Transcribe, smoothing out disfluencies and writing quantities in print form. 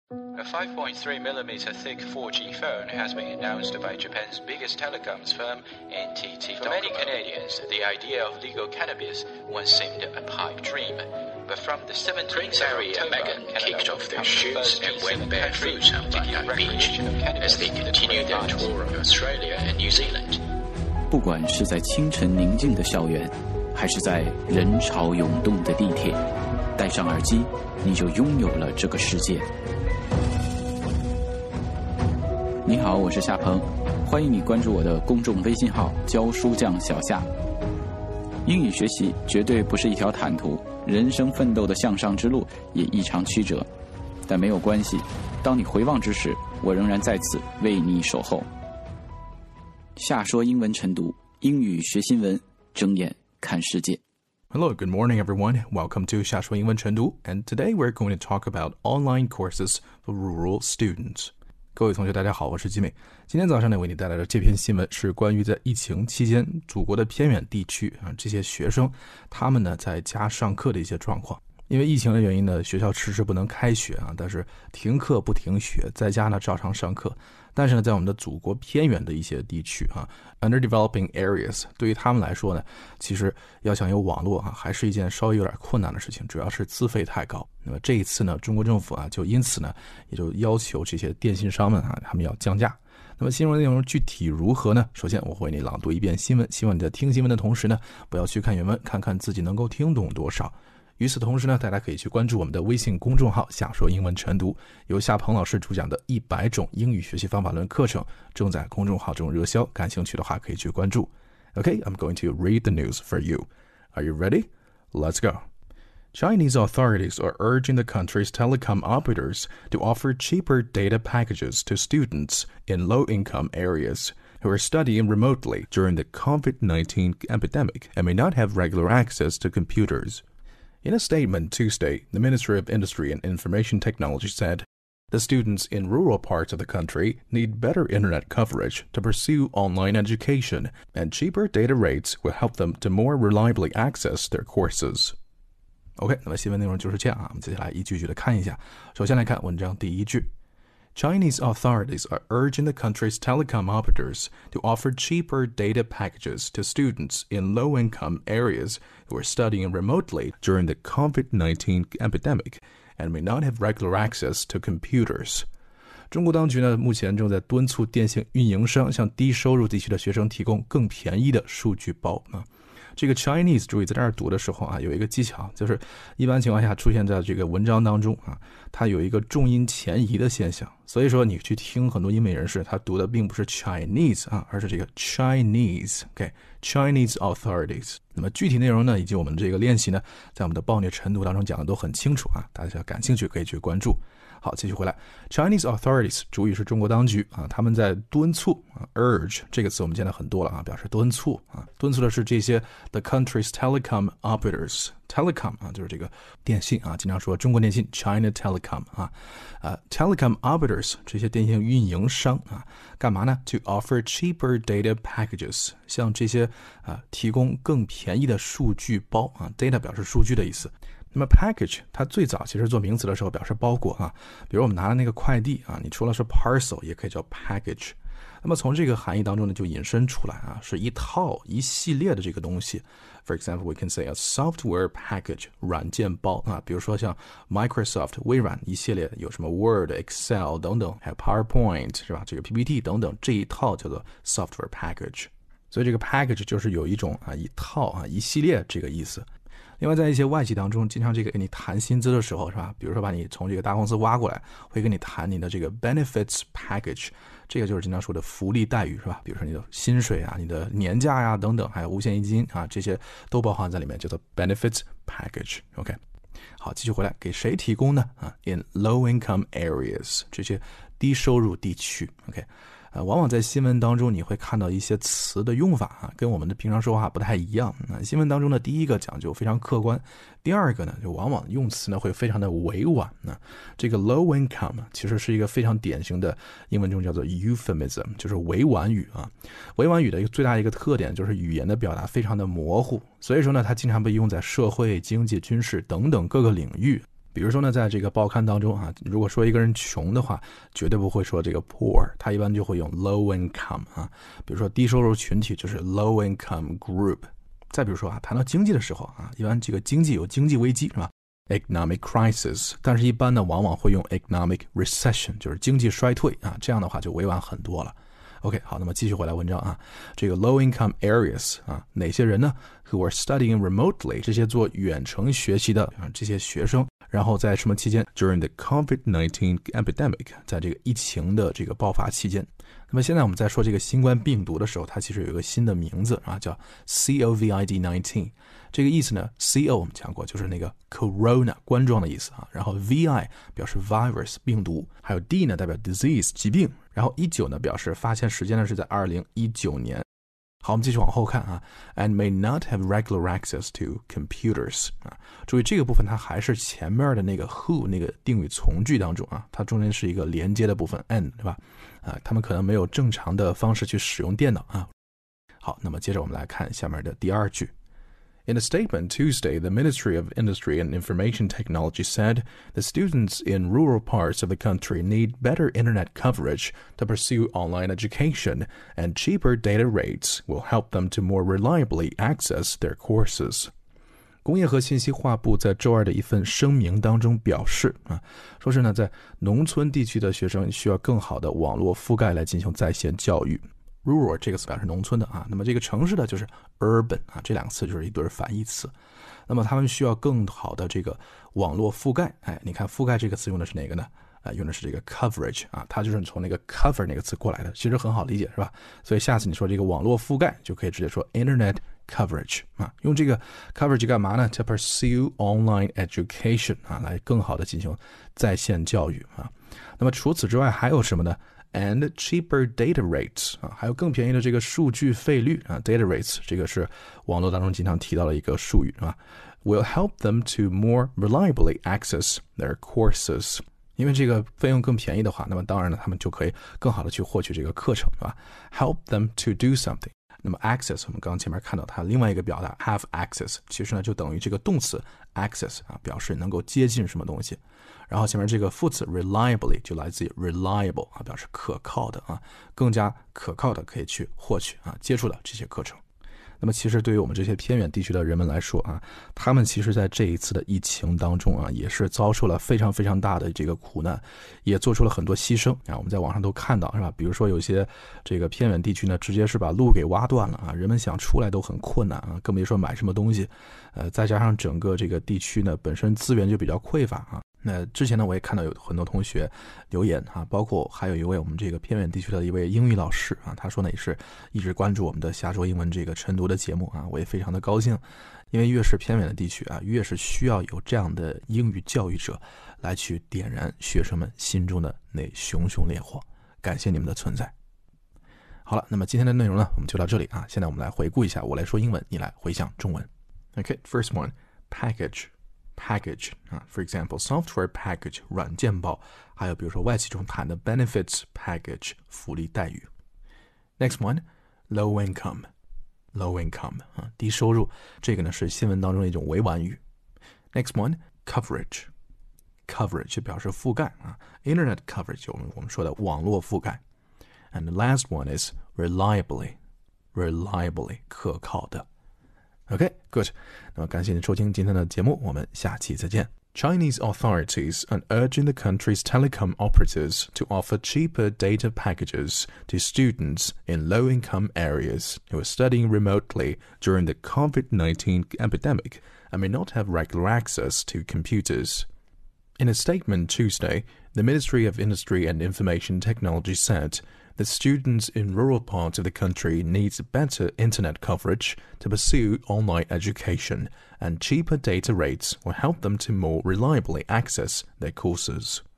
A 5.3mm thick 4G phone has been announced by Japan's biggest telecoms firm, NTT. For many Canadians, the idea of legal cannabis once seemed a pipe dream. But from the 17th Prince Harry and Meghan kicked off their shoes and went barefoot on Bondi Beach as they continued their tour of Australia and New Zealand. 不管是在清晨宁静的校园，还是在人潮涌动的地铁，戴上耳机，你就拥有了这个世界。你好，我是夏鹏，欢迎你关注我的公众微信号教书匠小夏。英语学习绝对不是一条坦途，人生奋斗的向上之路也异常曲折，但没有关系，当你回望之时，我仍然在此为你守候。夏说英文晨读，英语学新闻，睁眼看世界。 Hello, good morning everyone. Welcome to 夏说英文晨读 and today we're going to talk about online courses for rural students. 各位同学大家好，我是吉美。今天早上呢为你带来的这篇新闻是关于在疫情期间祖国的偏远地区这些学生他们呢在家上课的一些状况。因为疫情的原因呢，学校迟迟不能开学但是停课不停学，在家呢照常上课。但是呢，在我们的祖国偏远的一些地区underdeveloping areas， 对于他们来说呢，其实要想有网络还是一件稍微有点困难的事情，主要是资费太高。那么这一次呢，中国政府就因此呢，也就要求这些电信商们他们要降价。那么新闻内容具体如何呢？首先我会为你朗读一遍新闻，希望你在听新闻的同时呢，不要去看原文，看看自己能够听懂多少。与此同时呢，大家可以去关注我们的微信公众号夏说英文晨读，由夏鹏老师主讲的100种英语学习方法论课程正在公众号中热销，感兴趣的话可以去关注。Okay, I'm going to read the news for you. Are you ready? Let's go. Chinese authorities are urging the country's telecom operators to offer cheaper data packages to students in low-income areas who are studying remotely during the COVID-19 epidemic and may not have regular access to computers.In a statement Tuesday, the Ministry of Industry and Information Technology said, the students in rural parts of the country need better internet coverage to pursue online education, and cheaper data rates will help them to more reliably access their courses. OK, 那么新闻内容就是这样我们接下来一句句的看一下。首先来看文章第一句。Chinese authorities are urging the country's telecom operators to offer cheaper data packages to students in low-income areas who are studying remotely during the COVID-19 epidemic and may not have regular access to computers. 中国当局呢，目前正在敦促电信运营商向低收入地区的学生提供更便宜的数据包这个 Chinese 注意在这儿读的时候有一个技巧，就是一般情况下出现在这个文章当中它有一个重音前移的现象，所以说你去听很多英美人士他读的并不是 Chinese而是这个 Chinese Chinese authorities。 那么具体内容呢以及我们这个练习呢，在我们的暴虐晨读当中讲的都很清楚大家感兴趣可以去关注。好，继续回来 Chinese authorities 主语是中国当局他们在敦促urge 这个词我们见到很多了表示敦促敦促的是这些 the country's telecom operators telecom 就是这个电信经常说中国电信 China Telecom telecom operators 这些电信运营商干嘛呢 to offer cheaper data packages 向这些提供更便宜的数据包data 表示数据的意思。那么 package 它最早其实做名词的时候表示包裹比如我们拿了那个快递你除了是 parcel 也可以叫 package。 那么从这个含义当中呢就引申出来是一套一系列的这个东西。 For example, we can say a software package 软件包比如说像 Microsoft 微软一系列有什么 Word Excel 等等，还有 PowerPoint 是吧，这个 PPT 等等，这一套叫做 software package。 所以这个 package 就是有一种一套一系列这个意思。另外在一些外企当中经常这个跟你谈薪资的时候是吧，比如说把你从这个大公司挖过来，会跟你谈你的这个 benefits package， 这个就是经常说的福利待遇是吧，比如说你的薪水你的年假等等，还有五险一金这些都包含在里面，叫做 benefits package。 OK， 好，继续回来，给谁提供呢in low income areas 这些低收入地区。 OK，往往在新闻当中你会看到一些词的用法跟我们的平常说话不太一样。新闻当中的第一个讲究非常客观，第二个呢就往往用词呢会非常的委婉。这个 low income 其实是一个非常典型的英文中叫做 euphemism， 就是委婉语委婉语的一个最大的一个特点就是语言的表达非常的模糊，所以说呢它经常被用在社会、经济、军事等等各个领域。 比如说呢，在这个报刊当中啊，如果说一个人穷的话，绝对不会说这个 poor， 他一般就会用 low income 啊。比如说低收入群体就是 low income group。再比如说啊，谈到经济的时候啊，一般这个经济有经济危机是吧 ？economic crisis， 但是一般呢，往往会用 economic recession， 就是经济衰退啊，这样的话就委婉很多了。OK， 好，那么继续回来文章啊，这个 low income areas 啊，哪些人呢 ？Who are studying remotely， 这些做远程学习的这些学生，然后在什么期间 ？During the COVID-19 epidemic， 在这个疫情的这个爆发期间。那么现在我们在说这个新冠病毒的时候，它其实有一个新的名字啊，叫 COVID-19。这个意思呢 ，CO 我们讲过，就是那个 corona 冠状的意思啊，然后 VI 表示 virus 病毒，还有 D 呢代表 disease 疾病，然后19呢表示发现时间呢是在2019年。好，我们继续往后看啊 ，and may not have regular access to computers 啊，注意这个部分它还是前面的那个 who 那个定语从句当中啊，它中间是一个连接的部分 and 对吧？啊，他们可能没有正常的方式去使用电脑啊。好，那么接着我们来看下面的第二句。In a statement Tuesday, the Ministry of Industry and Information Technology said the students in rural parts of the country need better internet coverage to pursue online education, and cheaper data rates will help them to more reliably access their courses. 工业和信息化部在周二的一份声明当中表示啊，说是呢，在农村地区的学生需要更好的网络覆盖来进行在线教育。rural 这个词表示农村的啊，那么这个城市的就是 urban 啊，这两个词就是一对反义词。那么他们需要更好的这个网络覆盖。哎，你看覆盖这个词用的是哪个呢？用的是这个 coverage 啊，它就是从那个 cover 那个词过来的，其实很好理解是吧？所以下次你说这个网络覆盖就可以直接说 internet coverage 啊，用这个 coverage 干嘛呢 ？To pursue online education 啊，来更好的进行在线教育啊。那么除此之外还有什么呢？And cheaper data rates 啊，还有更便宜的这个数据费率啊 ，data rates 这个是网络当中经常提到的一个术语啊。Will help them to more reliably access their courses。因为这个费用更便宜的话，那么当然呢，他们就可以更好的去获取这个课程，是吧 ？Help them to do something。那么 access 我们刚刚前面看到它另外一个表达 have access， 其实呢就等于这个动词 access 啊，表示能够接近什么东西。然后前面这个副词 reliably 就来自于 reliable 啊，表示可靠的啊，更加可靠的可以去获取啊接触的这些课程。那么其实对于我们这些偏远地区的人们来说啊，他们其实在这一次的疫情当中啊，也是遭受了非常非常大的这个苦难，也做出了很多牺牲啊。我们在网上都看到是吧？比如说有些这个偏远地区呢，直接是把路给挖断了啊，人们想出来都很困难啊，更别说买什么东西。再加上整个这个地区呢，本身资源就比较匮乏啊。那之前呢，我也看到有很多同学留言啊，包括还有一位我们这个偏远地区的一位英语老师啊，他说呢也是一直关注我们的下周英文这个晨读的节目啊，我也非常的高兴，因为越是偏远的地区啊，越是需要有这样的英语教育者来去点燃学生们心中的那熊熊烈火，感谢你们的存在。好了，那么今天的内容呢，我们就到这里啊。现在我们来回顾一下，我来说英文，你来回想中文。Okay, first one, package 啊 ，for example, software package 软件包，还有比如说外企中谈的 benefits package 福利待遇。Next one, low income 啊，低收入，这个呢是新闻当中的一种委婉语。Next one, coverage 表示覆盖啊 ，internet coverage 我们说的网络覆盖。And the last one is reliably 可靠的。Okay, good. 那么感谢您收听今天的节目，我们下期再见。Chinese authorities are urging the country's telecom operators to offer cheaper data packages to students in low-income areas who are studying remotely during the COVID-19 epidemic and may not have regular access to computers. In a statement Tuesday, the Ministry of Industry and Information Technology said that students in rural parts of the country need better internet coverage to pursue online education, and cheaper data rates will help them to more reliably access their courses.